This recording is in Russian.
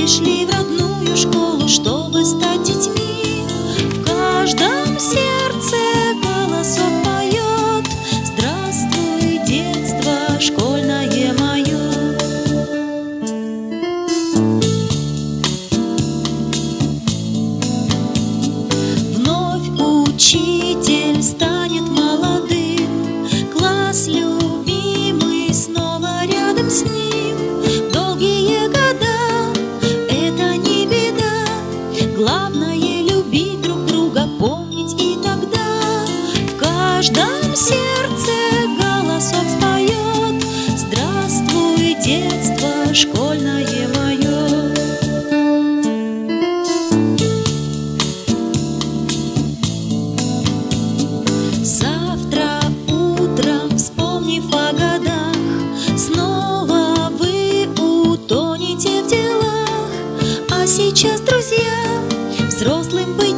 пришли в родную школу, чтобы стать детьми. В каждом сердце голосок поет: здравствуй, детство школьное мое. Вновь учитель станет молодым, класс любимый снова рядом с ним. Долгие года — это не беда, главное любить друг друга, помнить и тогда. В каждом сердце голосок споет: здравствуй, детство школьное мое. Завтра утром, вспомнив о годах, снова вы утонете в делах. А сейчас, друзья, взрослым быть